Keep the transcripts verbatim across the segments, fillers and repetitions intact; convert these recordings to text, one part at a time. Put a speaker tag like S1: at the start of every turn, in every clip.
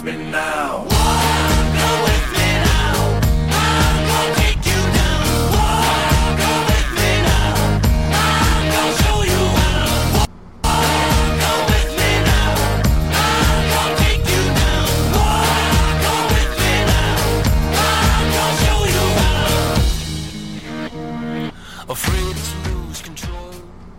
S1: with me now. Walk, go with me now. I'm gonna take you down. Walk, go with me now. I'm gonna show you how. Walk, go with me now. I'm gonna take you down. Walk, go with me now. I'm gonna show you how. Afraid to lose control.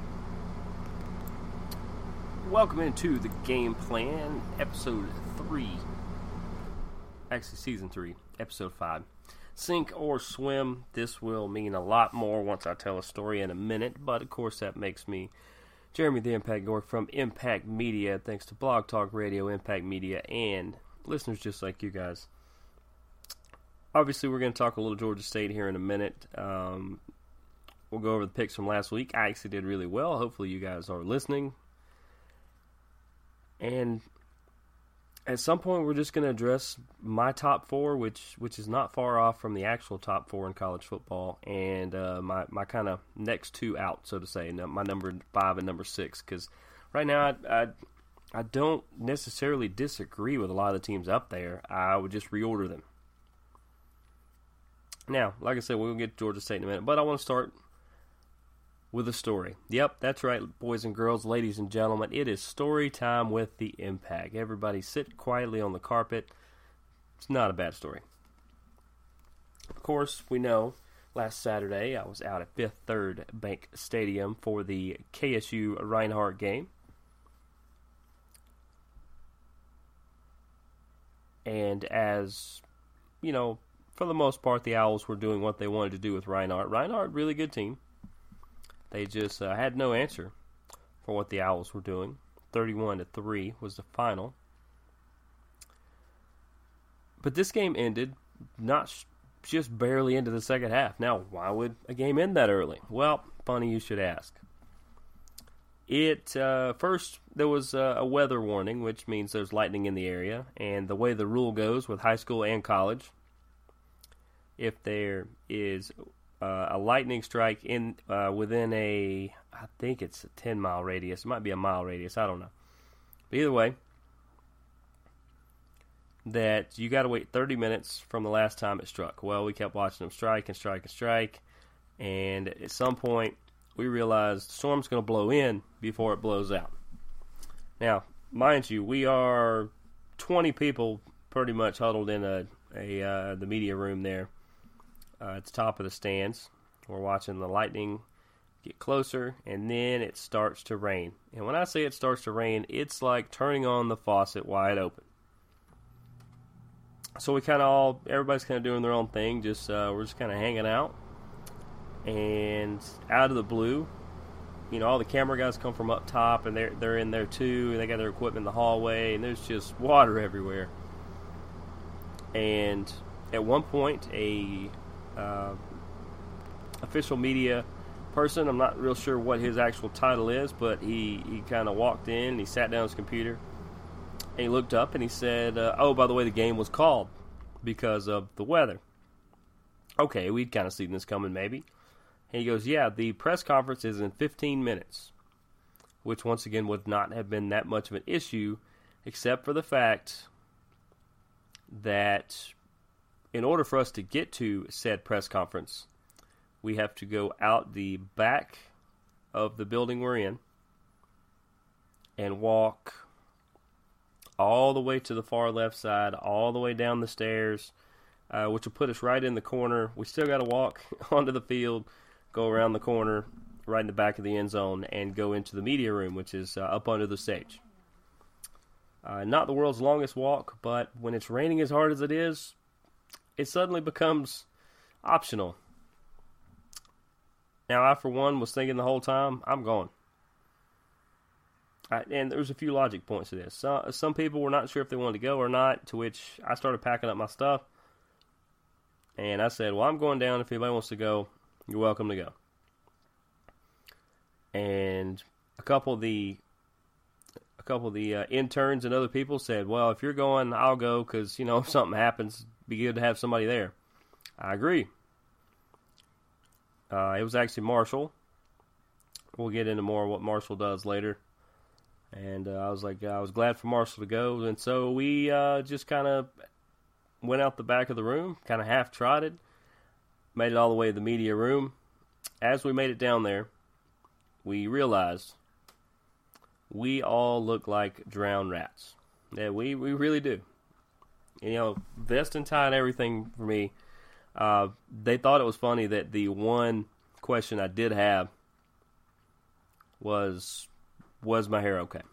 S2: Welcome into the Game Plan, episode three. Actually, season three, episode five. Sink or swim. This will mean a lot more once I tell a story in a minute, but of course that makes me Jeremy the Impact York from Impact Media. Thanks to Blog Talk Radio, Impact Media, and listeners just like you guys. Obviously, we're going to talk a little Georgia State here in a minute. Um, we'll go over the picks from last week. I actually did really well. Hopefully, you guys are listening. And at some point, we're just going to address my top four, which which is not far off from the actual top four in college football, and uh, my, my kind of next two out, so to say, my number five and number six. Because right now, I, I, I don't necessarily disagree with a lot of the teams up there. I would just reorder them. Now, like I said, we'll get to Georgia State in a minute, but I want to start with a story. Yep, that's right, boys and girls, ladies and gentlemen. It is story time with the Impact. Everybody sit quietly on the carpet. It's not a bad story. Of course, we know last Saturday I was out at Fifth Third Bank Stadium for the K S U Reinhardt game. And as, you know, for the most part, the Owls were doing what they wanted to do with Reinhardt. Reinhardt, really good team. They just uh, had no answer for what the Owls were doing. thirty-one to three was the final. But this game ended not sh- just barely into the second half. Now, why would a game end that early? Well, funny you should ask. It uh, first, there was uh, a weather warning, which means there's lightning in the area. And the way the rule goes with high school and college, if there is Uh, a lightning strike in uh, within a, I think it's a ten mile radius. It might be a mile radius. I don't know. But either way, that you got to wait thirty minutes from the last time it struck. Well, we kept watching them strike and strike and strike, and at some point we realized the storm's going to blow in before it blows out. Now, mind you, we are twenty people pretty much huddled in a, a uh, the media room there. Uh, it's top of the stands. We're watching the lightning get closer, and then it starts to rain. And when I say it starts to rain, it's like turning on the faucet wide open. So we kind of all, everybody's kind of doing their own thing. Just uh, we're just kind of hanging out. And out of the blue, you know, all the camera guys come from up top, and they're they're in there too. And they got their equipment in the hallway, and there's just water everywhere. And at one point, a Uh, official media person, I'm not real sure what his actual title is, but he, he kind of walked in and he sat down at his computer and he looked up and he said, uh, oh, by the way, the game was called because of the weather. Okay, we'd kind of seen this coming maybe. And he goes, yeah, the press conference is in fifteen minutes, which once again would not have been that much of an issue except for the fact that in order for us to get to said press conference, we have to go out the back of the building we're in and walk all the way to the far left side, all the way down the stairs, uh, which will put us right in the corner. We still got to walk onto the field, go around the corner, right in the back of the end zone, and go into the media room, which is uh, up under the stage. Uh, not the world's longest walk, but when it's raining as hard as it is, it suddenly becomes optional. Now, I, for one, was thinking the whole time, I'm going. I, and there's a few logic points to this. So, some people were not sure if they wanted to go or not, to which I started packing up my stuff. And I said, well, I'm going down. If anybody wants to go, you're welcome to go. And a couple of the a couple of the uh, interns and other people said, well, if you're going, I'll go, because, you know, if something happens, it'd be good to have somebody there. I agree. Uh, it was actually Marshall. We'll get into more of what Marshall does later. And uh, I was like, I was glad for Marshall to go. And so we uh, just kind of went out the back of the room, kind of half-trotted, made it all the way to the media room. As we made it down there, we realized we all look like drowned rats. Yeah, we, we really do. You know, vest and tie and everything for me. Uh, they thought it was funny that the one question I did have was, was my hair okay?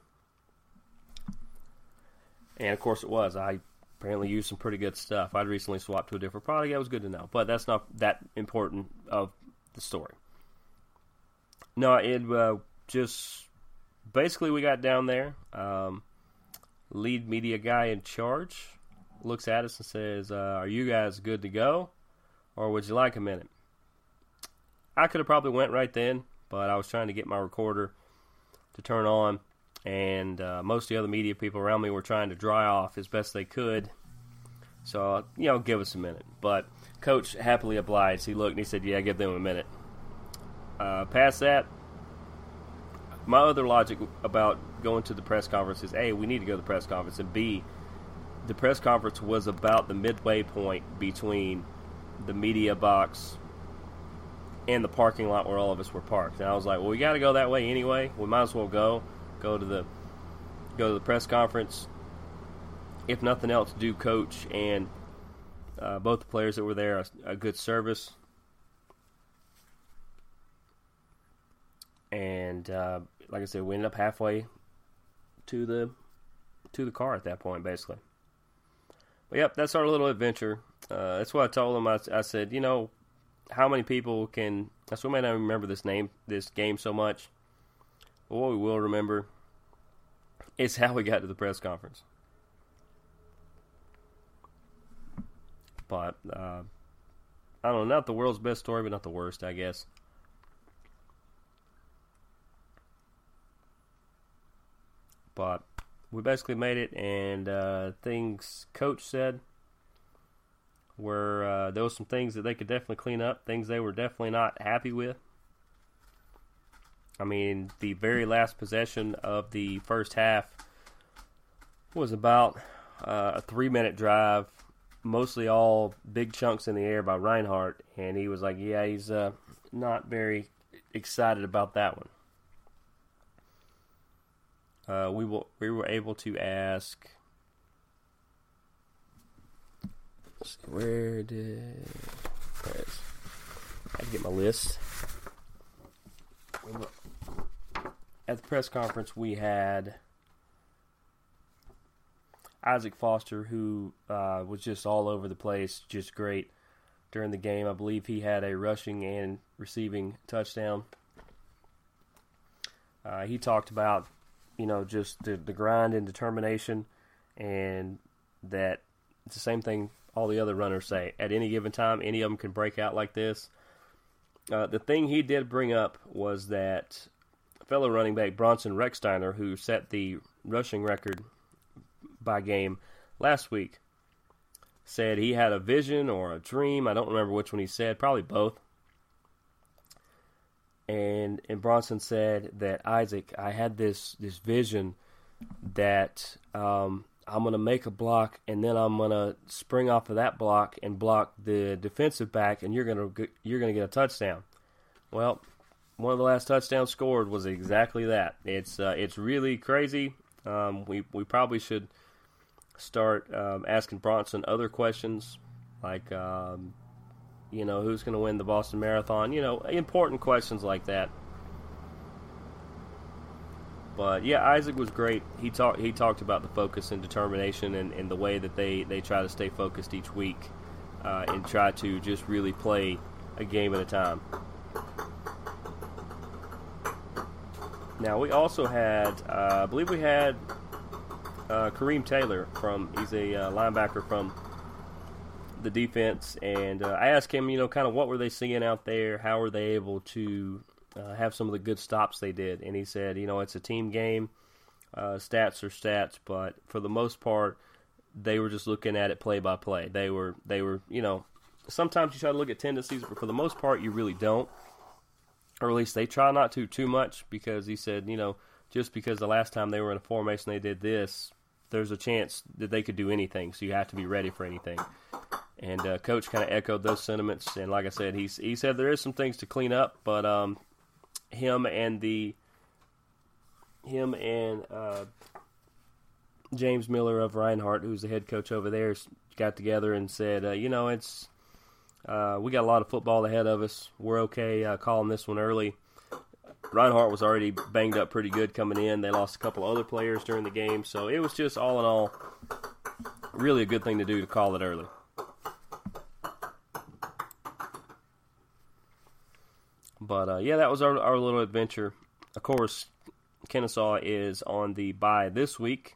S2: And of course it was. I apparently used some pretty good stuff. I'd recently swapped to a different product. That was good to know. But that's not that important of the story. No, it uh, just, basically we got down there. Um, lead media guy in charge looks at us and says, uh, are you guys good to go? Or would you like a minute? I could have probably went right then, but I was trying to get my recorder to turn on, and uh, most of the other media people around me were trying to dry off as best they could. So, uh, you know, give us a minute. But Coach happily obliged. He looked and he said, yeah, give them a minute. Uh, past that, my other logic about going to the press conference is, A, we need to go to the press conference, and B, the press conference was about the midway point between the media box and the parking lot where all of us were parked. And I was like, well, we got to go that way anyway. We might as well go. Go to the go to the press conference. If nothing else, do Coach and uh, both the players that were there a, a good service. And uh, like I said, we ended up halfway to the to the car at that point, basically. But yep, that's our little adventure. Uh, that's what I told them. I, I said, you know, how many people can? That's what made I remember this name, this game so much. But what we will remember is how we got to the press conference. But uh, I don't know, not the world's best story, but not the worst, I guess. But we basically made it, and uh, things Coach said were uh, there was some things that they could definitely clean up, things they were definitely not happy with. I mean, the very last possession of the first half was about uh, a three-minute drive, mostly all big chunks in the air by Reinhardt, and he was like, yeah, he's uh, not very excited about that one. Uh, we will, we were able to ask, let's see, where did, there's, I had to get my list. At the press conference, we had Isaac Foster, who uh, was just all over the place, just great during the game. I believe he had a rushing and receiving touchdown. Uh, he talked about, you know, just the, the grind and determination, and that it's the same thing all the other runners say. At any given time, any of them can break out like this. Uh, the thing he did bring up was that fellow running back Bronson Rechsteiner, who set the rushing record by game last week, said he had a vision or a dream. I don't remember which one he said, probably both. And and Bronson said that, Isaac, I had this, this vision that um, I'm going to make a block, and then I'm going to spring off of that block and block the defensive back, and you're going to you're going to get a touchdown. Well, one of the last touchdowns scored was exactly that. It's uh, it's really crazy. Um, we we probably should start um, asking Bronson other questions, like um, you know, who's going to win the Boston Marathon? You know, important questions like that. But yeah, Isaac was great. He talked he talked about the focus and determination, and, and the way that they, they try to stay focused each week uh, and try to just really play a game at a time. Now, we also had, uh, I believe we had uh, Kareem Taylor from, he's a uh, linebacker from the defense, and uh, I asked him, you know, kind of what were they seeing out there? How were they able to uh, have some of the good stops they did? And he said, you know, it's a team game. Uh, stats are stats, but for the most part, they were just looking at it play by play. They were, they were, you know, sometimes you try to look at tendencies, but for the most part, you really don't. Or at least they try not to too much, because he said, you know, just because the last time they were in a formation they did this, there's a chance that they could do anything, so you have to be ready for anything. And uh, Coach kind of echoed those sentiments, and like I said, he's, he said there is some things to clean up, but um, him and the him and uh, James Miller of Reinhardt, who's the head coach over there, got together and said, uh, you know, it's uh, we got a lot of football ahead of us. We're okay uh, calling this one early. Reinhardt was already banged up pretty good coming in. They lost a couple other players during the game, so it was just all in all really a good thing to do to call it early. But, uh, yeah, that was our, our little adventure. Of course, Kennesaw is on the bye this week,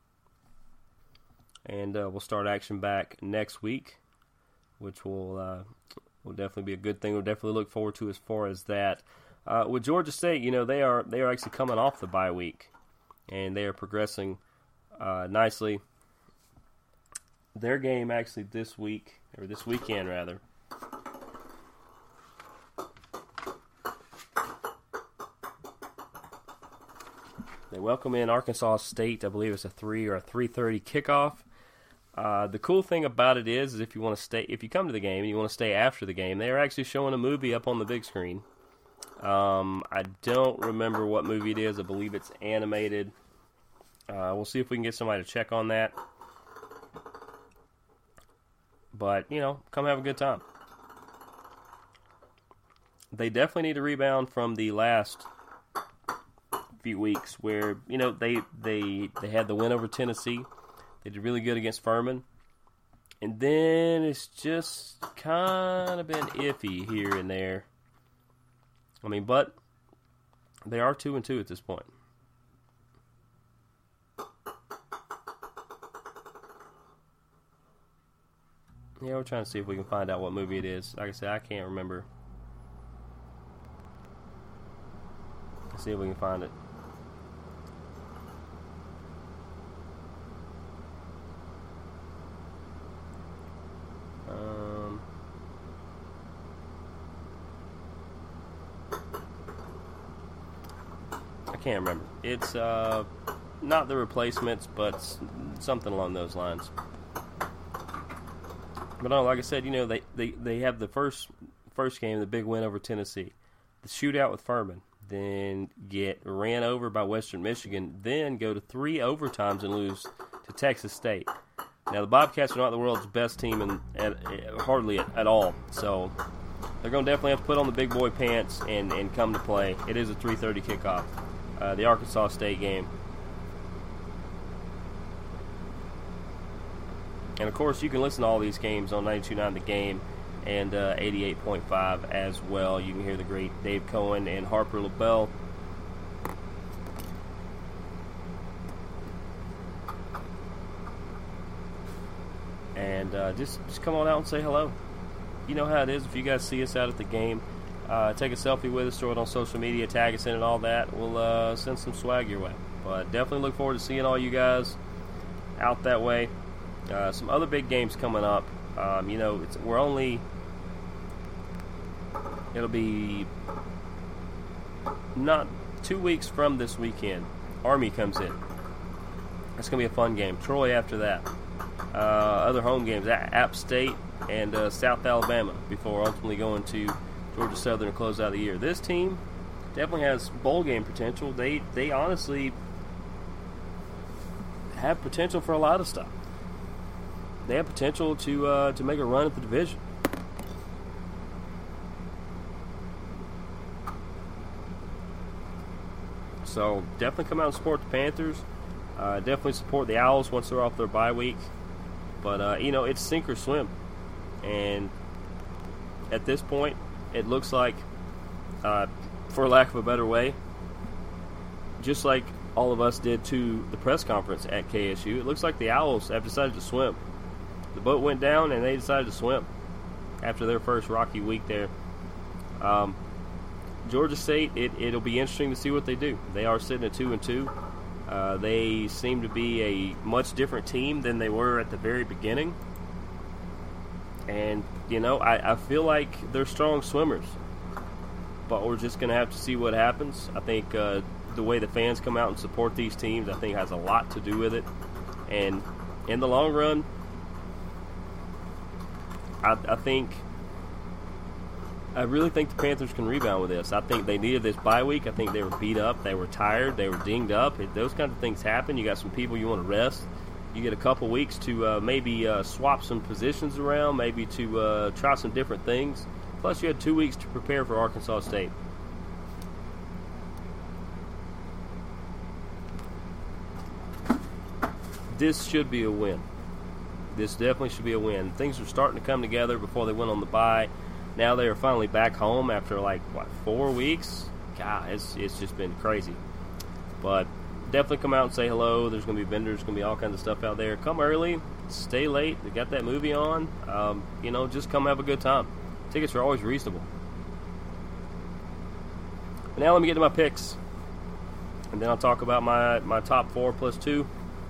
S2: and uh, we'll start action back next week, which will uh, will definitely be a good thing. We'll definitely look forward to as far as that. Uh, with Georgia State, you know, they are they are actually coming off the bye week, and they are progressing uh, nicely. Their game actually this week, or this weekend rather, they welcome in Arkansas State. I believe it's a three or a three thirty kickoff. Uh, the cool thing about it is, is if you want to stay, if you come to the game and you want to stay after the game, they are actually showing a movie up on the big screen. Um, I don't remember what movie it is. I believe it's animated. Uh, we'll see if we can get somebody to check on that. But, you know, come have a good time. They definitely need to rebound from the last few weeks where, you know, they they, they had the win over Tennessee. They did really good against Furman. And then it's just kind of been iffy here and there. I mean, but they are two and two at this point. Yeah, we're trying to see if we can find out what movie it is. Like I said, I can't remember. Let's see if we can find it. Um, I can't remember. It's uh, not The Replacements, but something along those lines. But no, like I said, you know, they, they, they have the first first game, the big win over Tennessee, the shootout with Furman, then get ran over by Western Michigan, then go to three overtimes and lose to Texas State. Now, the Bobcats are not the world's best team, in, at, at, hardly at, at all, so they're going to definitely have to put on the big boy pants and, and come to play. It is a three thirty kickoff, uh, the Arkansas State game. And, of course, you can listen to all these games on ninety-two point nine The Game and uh, eighty-eight point five as well. You can hear the great Dave Cohen and Harper LaBelle. And uh, just, just come on out and say hello. You know how it is. If you guys see us out at the game, uh, take a selfie with us, throw it on social media, tag us in and all that. We'll uh, send some swag your way. But definitely look forward to seeing all you guys out that way. Uh, some other big games coming up. Um, you know, it's, we're only, it'll be not two weeks from this weekend. Army comes in. It's going to be a fun game. Troy after that. Uh, other home games, App State and uh, South Alabama before ultimately going to Georgia Southern to close out the year. This team definitely has bowl game potential. They, they honestly have potential for a lot of stuff. They have potential to uh, to make a run at the division. So definitely come out and support the Panthers. Uh, definitely support the Owls once they're off their bye week. But, uh, you know, it's sink or swim. And at this point, it looks like, uh, for lack of a better way, just like all of us did to the press conference at K S U, it looks like the Owls have decided to swim. The boat went down, and they decided to swim after their first rocky week there. Um, Georgia State, it, it'll be interesting to see what they do. They are sitting at two and two. Uh, they seem to be a much different team than they were at the very beginning. And, you know, I, I feel like they're strong swimmers. But we're just going to have to see what happens. I think uh, the way the fans come out and support these teams, I think, has a lot to do with it. And in the long run, I, I think, I really think the Panthers can rebound with this. I think they needed this bye week. I think they were beat up. They were tired. They were dinged up. If those kinds of things happen, you got some people you want to rest. You get a couple weeks to uh, maybe uh, swap some positions around, maybe to uh, try some different things. Plus, you had two weeks to prepare for Arkansas State. This should be a win. This definitely should be a win. Things are starting to come together before they went on the bye. Now they are finally back home after, like, what, four weeks? God, it's, it's just been crazy. But definitely come out and say hello. There's going to be vendors, going to be all kinds of stuff out there. Come early, stay late. They got that movie on. Um, you know, just come have a good time. Tickets are always reasonable. But now let me get to my picks. And then I'll talk about my, my top four plus two.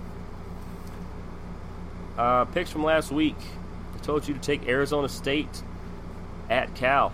S2: Uh, picks from last week. I told you to take Arizona State at Cal.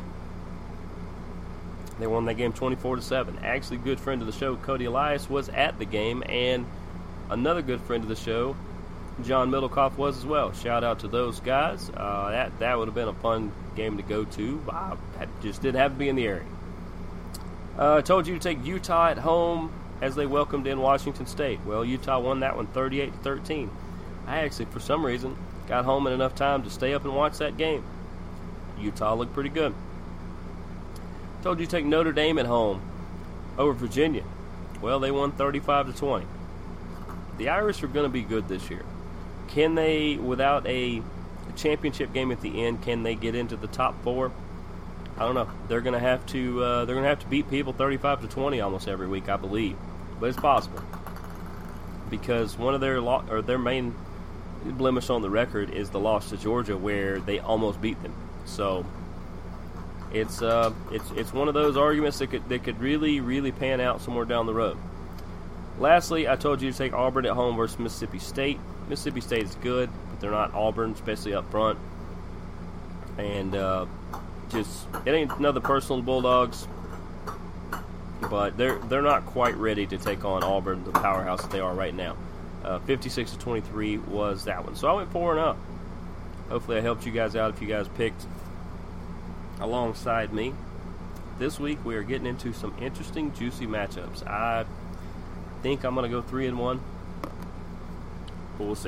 S2: They won that game twenty-four to seven. Actually, good friend of the show, Cody Elias, was at the game, and another good friend of the show, John Middlecoff, was as well. Shout out to those guys. Uh, that that would have been a fun game to go to. I just didn't have to be in the area. Uh, I told you to take Utah at home as they welcomed in Washington State. Well, Utah won that one thirty-eight to thirteen. I actually, for some reason, got home in enough time to stay up and watch that game. Utah looked pretty good. Told you to take Notre Dame at home over Virginia. Well, they won thirty-five to twenty. The Irish are going to be good this year. Can they, without a championship game at the end, can they get into the top four? I don't know. They're going to have to. Uh, they're going to have to beat people thirty-five to twenty almost every week, I believe. But it's possible because one of their lo- or their main blemish on the record is the loss to Georgia, where they almost beat them. So it's uh, it's it's one of those arguments that could that could really really pan out somewhere down the road. Lastly, I told you to take Auburn at home versus Mississippi State. Mississippi State is good, but they're not Auburn, especially up front. And uh, just it ain't another personal Bulldogs, but they're they're not quite ready to take on Auburn, the powerhouse that they are right now. Uh, fifty-six to twenty-three was that one. So I went four and up. Hopefully I helped you guys out if you guys picked alongside me. This week we are getting into some interesting, juicy matchups. I think I'm going to go three and one, but we'll see.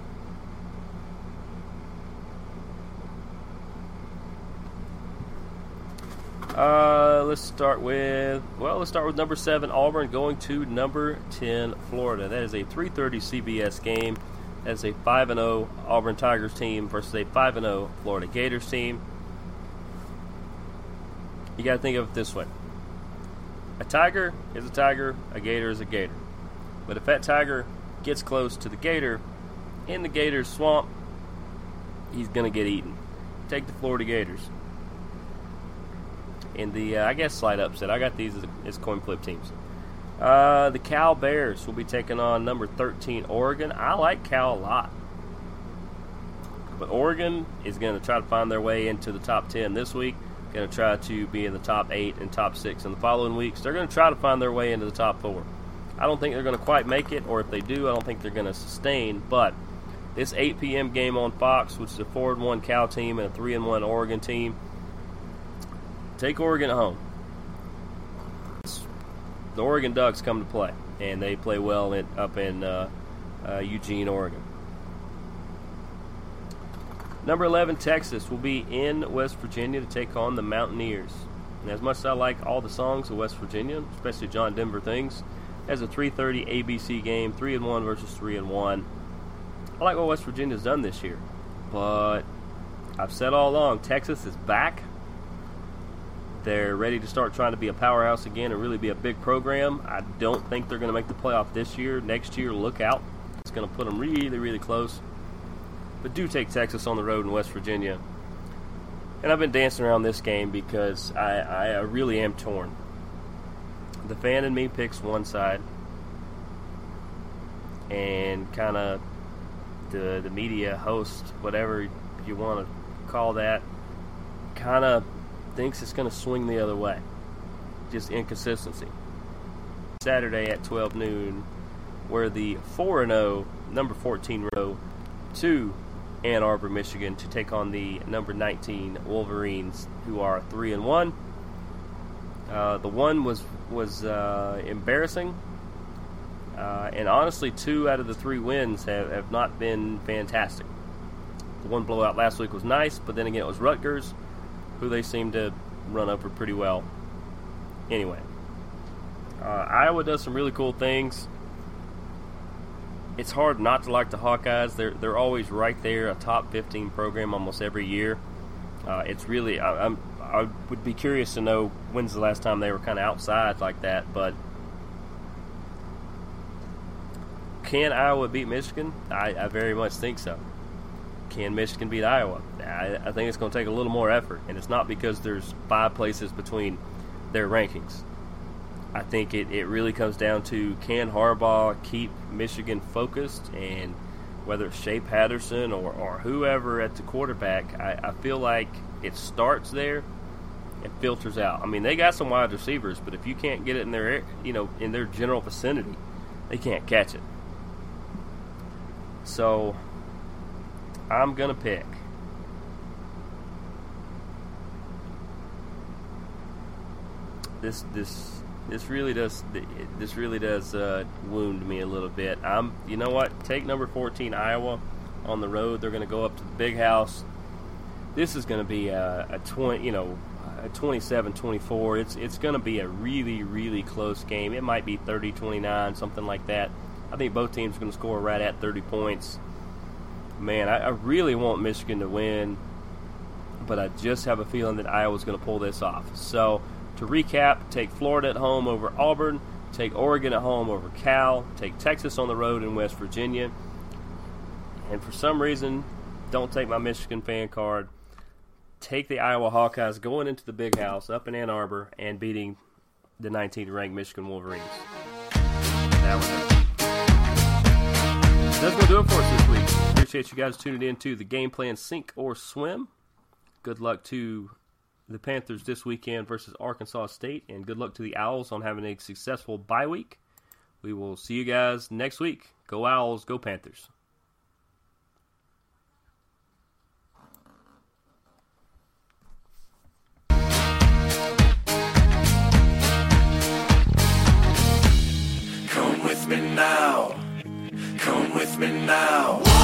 S2: Uh, let's start with, well, let's start with number seven, Auburn, going to number ten, Florida. That is a three thirty C B S game. That is a five and oh Auburn Tigers team versus a five and oh Florida Gators team. You got to think of it this way. A Tiger is a Tiger, a Gator is a Gator. But if that Tiger gets close to the Gator in the Gator's swamp, he's going to get eaten. Take the Florida Gators. In the, uh, I guess, slight upset. I got these as, as coin flip teams. Uh, the Cal Bears will be taking on number thirteen, Oregon. I like Cal a lot. But Oregon is going to try to find their way into the top ten this week. Going to try to be in the top eight and top six in the following weeks. They're going to try to find their way into the top four. I don't think they're going to quite make it, or if they do, I don't think they're going to sustain. But this eight p.m. game on Fox, which is a four and one Cal team and a three and one Oregon team, take Oregon at home. The Oregon Ducks come to play, and they play well in, up in uh, uh, Eugene, Oregon. Number eleven, Texas, will be in West Virginia to take on the Mountaineers. And as much as I like all the songs of West Virginia, especially John Denver things, as a three thirty A B C game, three and one versus three and one. I like what West Virginia's done this year, but I've said all along, Texas is back. They're ready to start trying to be a powerhouse again and really be a big program. I don't think they're going to make the playoff this year. Next year, look out. It's going to put them really, really close. But do take Texas on the road in West Virginia. And I've been dancing around this game because I, I really am torn. The fan in me picks one side, and kind of the, the media host, whatever you want to call that, kind of thinks it's going to swing the other way. Just inconsistency. Saturday at twelve noon, where the four and oh number fourteen row to Ann Arbor, Michigan, to take on the number nineteen Wolverines, who are three and one. Uh, the one was was uh, embarrassing, uh, and honestly, two out of the three wins have, have not been fantastic. The one blowout last week was nice, but then again, it was Rutgers, who they seem to run over pretty well. Anyway, uh, Iowa does some really cool things. It's hard not to like the Hawkeyes. They're they're always right there, a top fifteen program almost every year. Uh, it's really I, I'm I would be curious to know when's the last time they were kind of outside like that. But can Iowa beat Michigan? I, I very much think so. Can Michigan beat Iowa? I, I think it's going to take a little more effort, and it's not because there's five places between their rankings. I think it, it really comes down to, can Harbaugh keep Michigan focused, and whether it's Shea Patterson or, or whoever at the quarterback, I, I feel like it starts there and filters out. I mean, they got some wide receivers, but if you can't get it in their, you know, in their general vicinity, they can't catch it. So I'm gonna pick this. This. This really does. This really does uh, wound me a little bit. I'm. You know what? Take number fourteen Iowa on the road. They're going to go up to the Big House. This is going to be a, a twenty. You know, a twenty-seven twenty-four. It's it's going to be a really really close game. It might be thirty twenty-nine, something like that. I think both teams are going to score right at thirty points. Man, I, I really want Michigan to win, but I just have a feeling that Iowa's going to pull this off. So, to recap, take Florida at home over Auburn, take Oregon at home over Cal, take Texas on the road in West Virginia, and for some reason, don't take my Michigan fan card. Take the Iowa Hawkeyes going into the Big House up in Ann Arbor and beating the nineteenth ranked Michigan Wolverines. That was it. That's going to do it for us this week. Appreciate you guys tuning in to the Game Plan Sink or Swim. Good luck to the Panthers this weekend versus Arkansas State, and good luck to the Owls on having a successful bye week. We will see you guys next week. Go Owls, go Panthers.
S1: Come with me now. Come with me now.